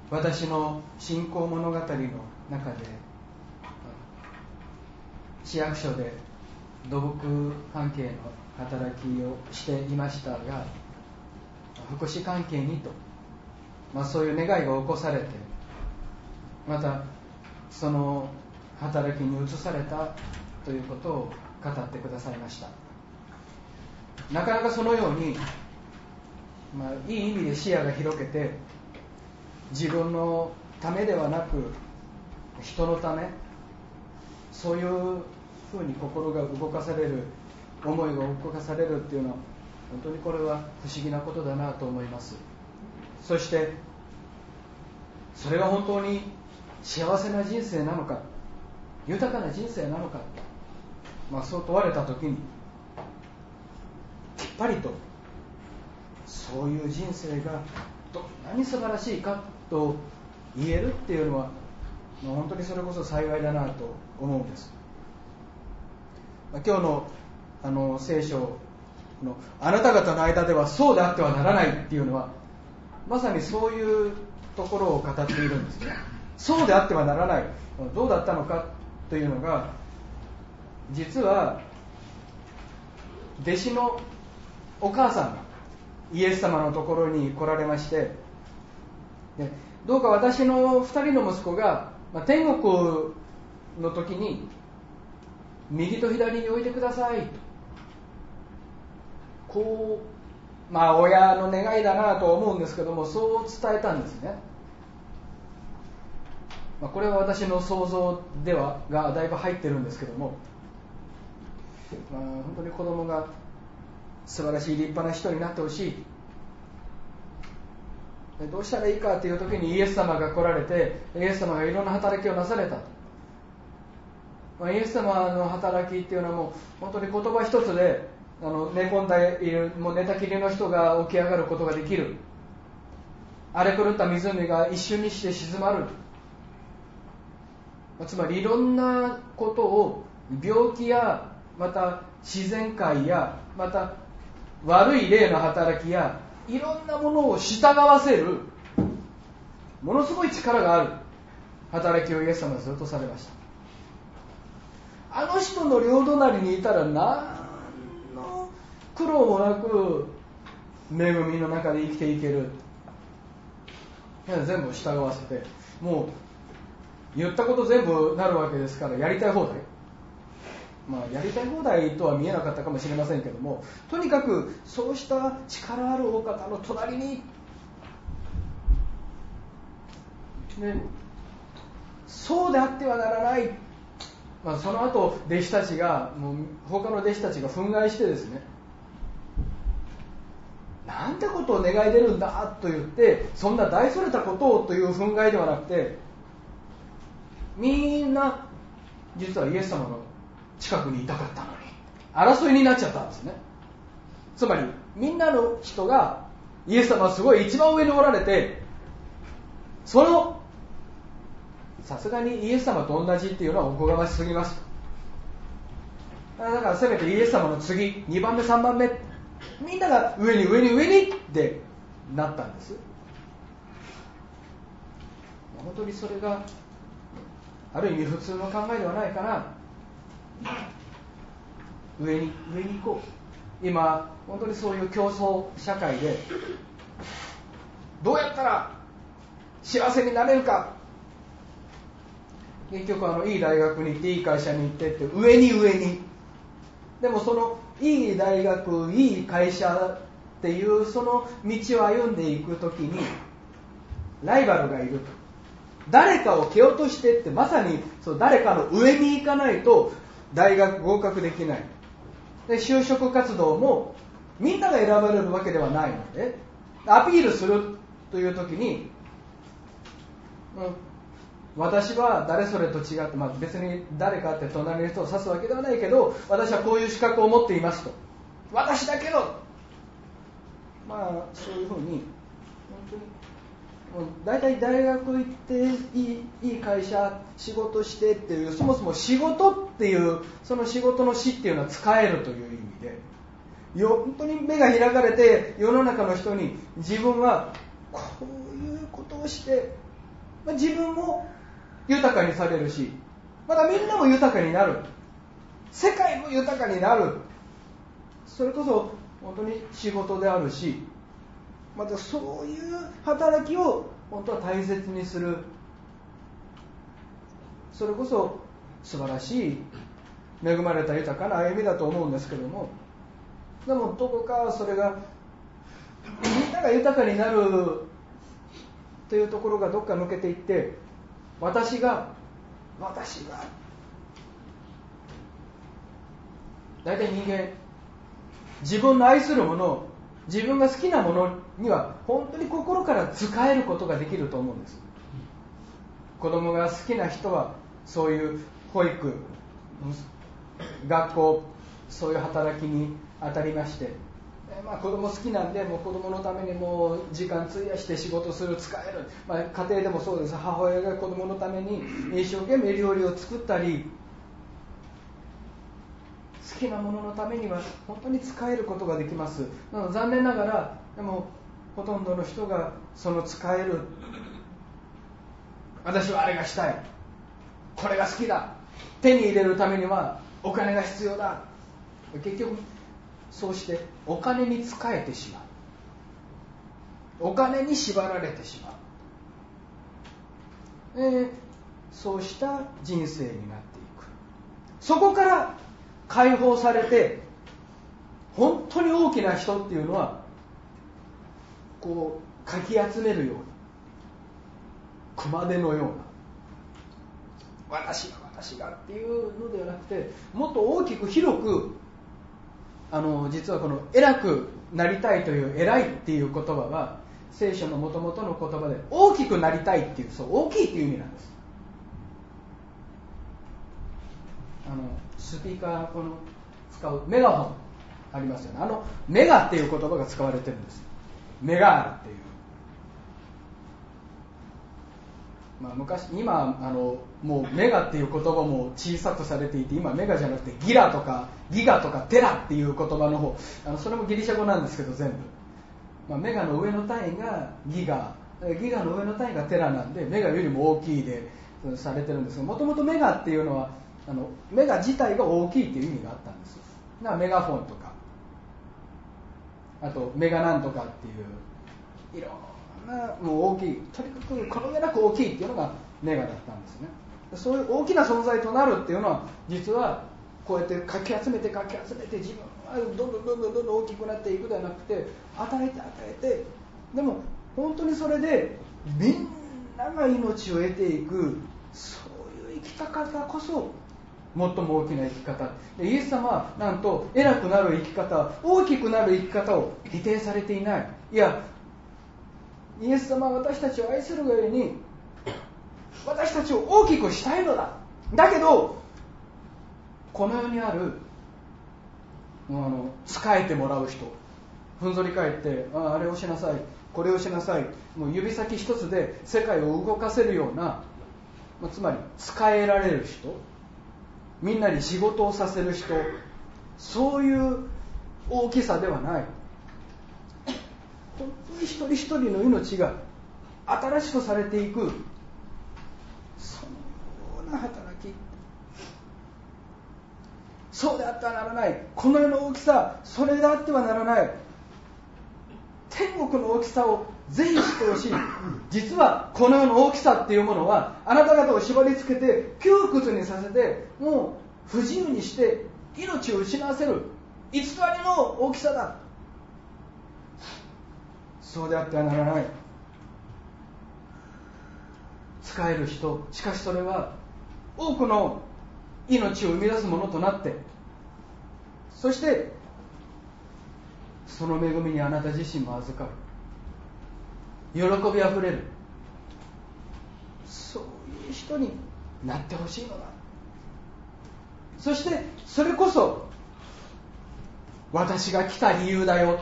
私の信仰物語の中で市役所で土木関係の働きをしていましたが、福祉関係にと、そういう願いが起こされて、またその働きに移されたということを語ってくださいました。なかなかそのように、いい意味で視野が広けて、自分のためではなく人のため、そういうふうに心が動かされる、思いが動かされるっていうのは、本当にこれは不思議なことだなと思います。そしてそれが本当に幸せな人生なのか、豊かな人生なのか、そう問われたときにきっぱりとそういう人生がどんなに素晴らしいかと言えるっていうのは、本当にそれこそ幸いだなと思うんです。今日の聖書のあなた方の間ではそうであってはならないっていうのは、まさにそういうところを語っているんですね。そうであってはならない、どうだったのかというのが、実は弟子のお母さんがイエス様のところに来られまして、どうか私の2人の息子が天国の時に右と左に置いてくださいと、こう親の願いだなと思うんですけども、そう伝えたんですね。これは私の想像ではがだいぶ入ってるんですけども、本当に子供が素晴らしい立派な人になってほしい、どうしたらいいかという時にイエス様が来られて、イエス様がいろんな働きをなされたと。イエス様の働きっていうのはもう本当に言葉一つで寝込んでいるもう寝たきりの人が起き上がることができる、荒れ狂った湖が一瞬にして静まる、つまりいろんなことを、病気やまた自然界やまた悪い霊の働きやいろんなものを従わせるものすごい力がある働きをイエス様はずっとされました。あの人の両隣にいたら何の苦労もなく恵みの中で生きていける。全部従わせて、もう言ったこと全部なるわけですから、やりたい放題、やりたい放題とは見えなかったかもしれませんけども、とにかくそうした力あるお方の隣に、そうであってはならない、その後弟子たちが他の弟子たちが憤慨してですね、なんてことを願い出るんだと言って、そんな大それたことをという憤慨ではなくて、みんな実はイエス様の近くにいたかったのに争いになっちゃったんですね。つまりみんなの人がイエス様はすごい一番上におられて、さすがにイエス様と同じっていうのはおこがましすぎます。だからせめてイエス様の次2番目3番目、みんなが上に上に上にってなったんです。本当にそれがある意味普通の考えではないかな。上に上に行こう。今本当にそういう競争社会で、どうやったら幸せになれるか、結局いい大学に行っていい会社に行ってって上に上に、でもそのいい大学いい会社っていうその道を歩んでいくときにライバルがいると、誰かを蹴落としてって、まさにそう誰かの上に行かないと大学合格できない。で就職活動もみんなが選ばれるわけではないので、アピールするというときに、私は誰それと違って、別に誰かって隣の人を指すわけではないけど、私はこういう資格を持っていますと、私だけど、そういうふうに本当にだいたい大学行っていい会社仕事してっていう、そもそも仕事っていうその仕事の師っていうのは使えるという意味で、本当に目が開かれて世の中の人に自分はこういうことをして自分も豊かにされるし、またみんなも豊かになる、世界も豊かになる。それこそ本当に仕事であるし、またそういう働きを本当は大切にする。それこそ素晴らしい恵まれた豊かな歩みだと思うんですけども、でもどこかそれがみんなが豊かになるというところがどっか抜けていって、私が大体人間、自分の愛するもの、自分が好きなものには本当に心から使えることができると思うんです。子供が好きな人はそういう保育、学校、そういう働きに当たりまして、子供好きなんで、もう子供のためにもう時間費やして仕事する、使える、家庭でもそうです。母親が子供のために一生懸命料理を作ったり、好きなもののためには本当に使えることができます。残念ながらでもほとんどの人がその使える、私はあれがしたい、これが好きだ、手に入れるためにはお金が必要だ、結局そうしてお金に仕えてしまう、お金に縛られてしまう、そうした人生になっていく。そこから解放されて、本当に大きな人っていうのはこうかき集めるように、熊手のような、私がっていうのではなくて、もっと大きく広く、実はこの偉くなりたいという偉いっていう言葉は聖書の元々の言葉で大きくなりたいっていう、そう大きいっていう意味なんです。スピーカーこの使うメガホンありますよね。メガっていう言葉が使われてるんです。メガールっていう、今もうメガっていう言葉も小さくされていて、今メガじゃなくてギラとかギガとかテラっていう言葉の方、それもギリシャ語なんですけど全部、メガの上の単位がギガの上の単位がテラなんで、メガよりも大きいでされてるんですが、もともとメガっていうのはメガ自体が大きいっていう意味があったんです。だからメガフォンとか、あとメガなんとかっていういろんなもう大きい、とにかくこの上なく大きいっていうのがメガだったんですね。そういう大きな存在となるっていうのは、実はこうやってかき集めて自分はどんどん大きくなっていくではなくて、与えて、でも本当にそれでみんなが命を得ていく、そういう生き方こそ最も大きな生き方で、イエス様はなんと偉くなる生き方、大きくなる生き方を否定されていない。いや、イエス様は私たちを愛するがゆえに私たちを大きくしたいのだ。だけどこの世にある仕えてもらう人、ふんぞり返ってあれをしなさい、これをしなさい、もう指先一つで世界を動かせるような、つまり仕えられる人、みんなに仕事をさせる人、そういう大きさではない。本当に一人一人の命が新しくされていく、そのような働き、そうであってはならない。この世の大きさ、それであってはならない。天国の大きさをぜひ知ってほしい。実はこの世の大きさっていうものは、あなた方を縛り付けて窮屈にさせて、もう不自由にして命を失わせる偽りの大きさだ。そうであってはならない。使える人、しかしそれは多くの命を生み出すものとなって、そしてその恵みにあなた自身も預かる、喜びあふれる、そういう人になってほしいのだ。そしてそれこそ私が来た理由だよ、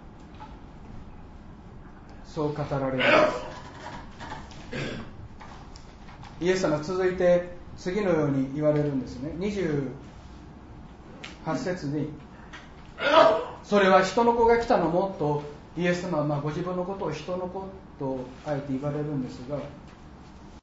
そう語られる。イエス様は続いて次のように言われるんですね。28節に、それは人の子が来たのもとイエス様はご自分のことを人の子とあえて言われるんですが、